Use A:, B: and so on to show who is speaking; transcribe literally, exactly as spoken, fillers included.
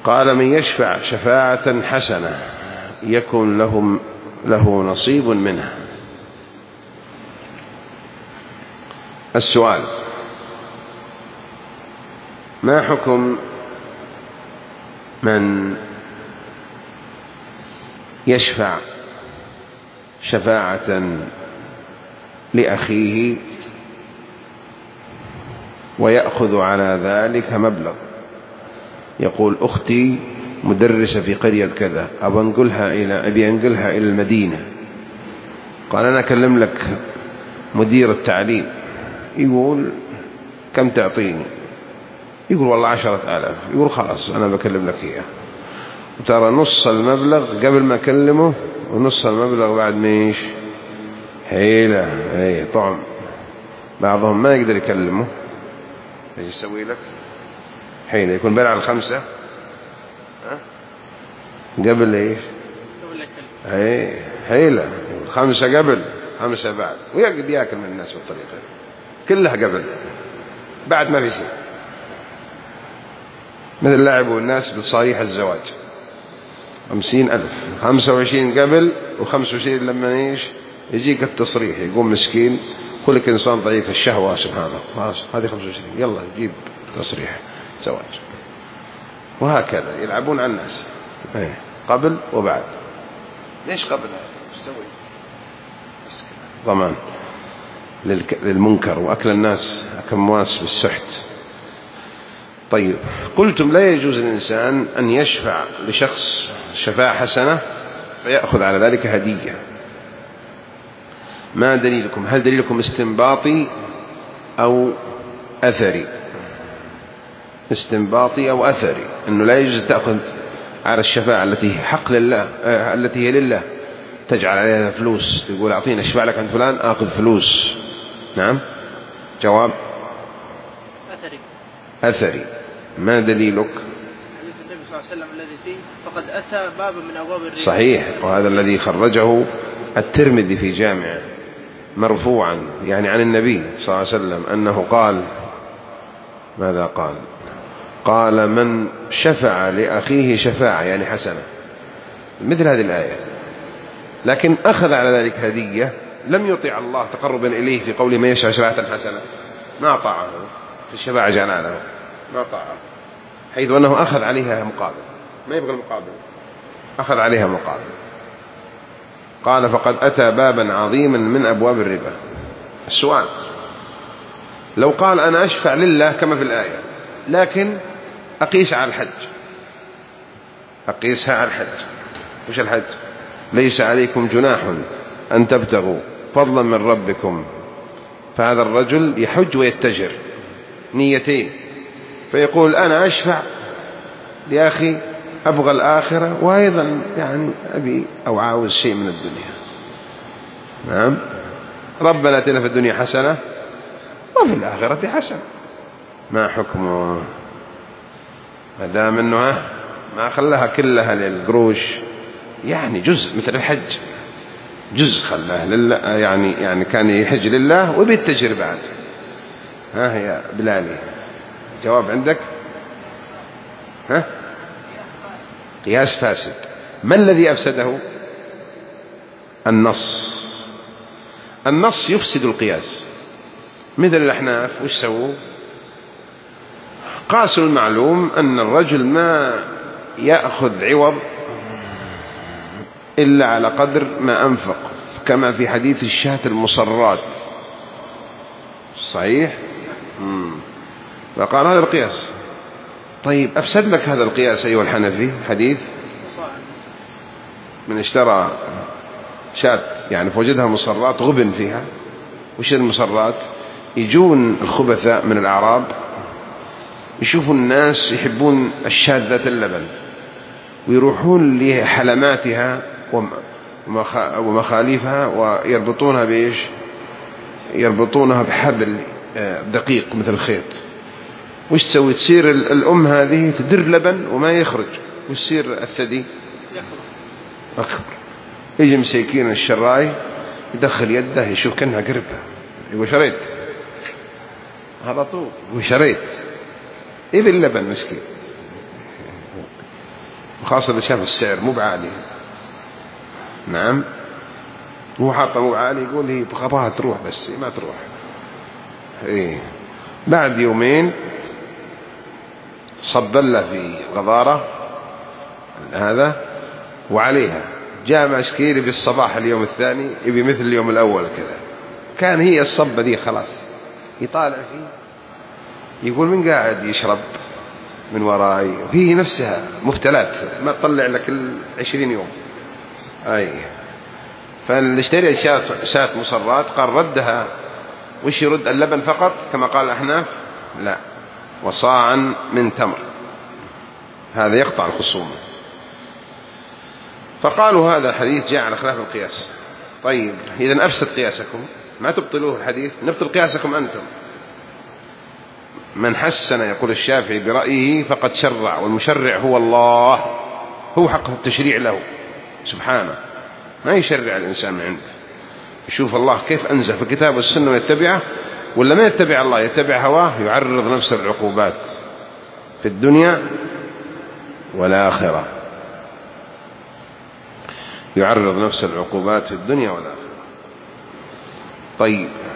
A: قال من يشفع شفاعة حسنة يكن لهم له نصيب منها. السؤال: ما حكم من يشفع شفاعة لأخيه ويأخذ على ذلك مبلغ؟ يقول: أختي مدرسة في قرية كذا، أبي أنقلها إلى أبي أنقلها إلى المدينة. قال: أنا أكلم لك مدير التعليم. يقول: كم تعطيني؟ يقول: والله عشرة آلاف. يقول: خلاص أنا بكلم لك إياه، وترى نص المبلغ قبل ما أكلمه ونص المبلغ بعد ميش حيلة. أي طعم. بعضهم ما يقدر يكلمه، ايش يسوي لك؟ حيلة. يكون بلع الخمسة ها؟ قبل ايش؟ اي حيلة. خمسة قبل خمسة بعد، ويقعد ياكل من الناس بالطريقة كلها قبل بعد ما في شيء. مثل لعبوا الناس بصريح الزواج، خمسين ألف، خمسة وعشرين قبل وخمسة وعشرين لما ايش يجيك التصريح. يقوم مسكين، كلك إنسان ضعيف الشهوة سبحانه، خلاص هذه خمسة وعشرين، يلا جيب تصريح زواج. وهكذا يلعبون على الناس ايه قبل وبعد. ليش قبل؟ ايش تسوي؟ ضمان للمنكر وأكل الناس أكمواس بالسحت. طيب، قلتم لا يجوز للإنسان أن يشفع لشخص شفاعة حسنة فيأخذ على ذلك هدية. ما دليلكم؟ هل دليلكم استنباطي أو أثري؟ استنباطي أو أثري، أنه لا يجوز تأخذ على الشفاعة التي حق لله، آه التي هي لله، تجعل عليها فلوس، تقول أعطينا أشفع لك عند فلان آخذ فلوس. نعم. جواب:
B: أثري.
A: أثري. ما دليلك؟
B: حديث النبي صلى الله عليه وسلم الذي فيه فقد أتى باب من أبواب الربا.
A: صحيح، وهذا الذي خرجه الترمذي في جامعه مرفوعا، يعني عن النبي صلى الله عليه وسلم أنه قال: ماذا قال؟ قال: من شفع لأخيه شفاعة، يعني حسنة، مثل هذه الآية، لكن أخذ على ذلك هدية، لم يطيع الله تقربا إليه في قوله من يشفع شفاعة حسنة، ما طاعه في الشفاعة جعله، ما طاعه، حيث أنه أخذ عليها مقابل، ما يبغى المقابل، أخذ عليها مقابل. قال: فقد أتى بابا عظيما من أبواب الربا. السؤال: لو قال أنا أشفع لله كما في الآية، لكن أقيس على الحج، أقيسها على الحج. وش الحج؟ ليس عليكم جناح أن تبتغوا فضلا من ربكم. فهذا الرجل يحج ويتجر نيتين، فيقول أنا أشفع لأخي أبغى الآخرة، وأيضا يعني أبي أو عاوز شيء من الدنيا. نعم. ربنا آتنا في الدنيا حسنة وفي الآخرة حسنة. ما حكمه؟ ما دام أنه ما خلاها كلها للقروش، يعني جزء مثل الحج، جزء خلاها لله، يعني يعني كان يحج لله وبيتجر بعد. ها يا بلالي، جواب عندك؟ ها؟ قياس فاسد. ما الذي أفسده؟ النص. النص يفسد القياس. مثل الأحناف وش سووا؟ قاسوا المعلوم أن الرجل ما يأخذ عوض إلا على قدر ما أنفق، كما في حديث الشاة المصرات. صحيح؟ مم. فقال هذا القياس. طيب، أفسد لك هذا القياس أيها الحنفي حديث من اشترى شاة يعني فوجدها مصرات غبن فيها. وش المصرات؟ يجون الخبثاء من الأعراب يشوفوا الناس يحبون الشاة ذات اللبن، ويروحون لحلماتها ومخاليفها ويربطونها بإيش؟ يربطونها بحبل دقيق مثل الخيط. وش تسوي؟ تصير الأم هذه تدر لبن وما يخرج، وش تصير الثدي؟ أكبر. يجي مسيكين الشراي يدخل يده يشوف كأنها قربة، يقول شريت على طول، يقول شريت، إيه باللبن مسكين. خاصة إذا شاف السعر مو بعالي. نعم هو حاطه مو بعالي يقول هي بخباها تروح بس ما تروح. إيه بعد يومين صب له في غضارة هذا وعليها، جاء مسكين بالصباح اليوم الثاني يبي مثل اليوم الأول كذا، كان هي الصبة دي خلاص يطالع فيه يقول من قاعد يشرب من وراي، وهي نفسها مفتلات ما تطلع لك العشرين يوم. أي فاللي اشتري شاة مصرات قال ردها، وش يرد؟ اللبن فقط كما قال الأحناف؟ لا، وصاعا من تمر، هذا يقطع الخصومة. فقالوا هذا الحديث جاء على خلاف القياس. طيب إذن أفسد قياسكم، ما تبطلوه الحديث، نبطل قياسكم أنتم. من حسن يقول الشافعي برأيه فقد شرع، والمشرع هو الله، هو حق التشريع له سبحانه، ما يشرع الإنسان من عنده. يشوف الله كيف أنزل في الكتاب والسنة ويتبعه، ولا ما يتبع الله يتبع هواه، يعرض نفسه للعقوبات في الدنيا والآخرة، يعرض نفسه للعقوبات في الدنيا والآخرة. طيب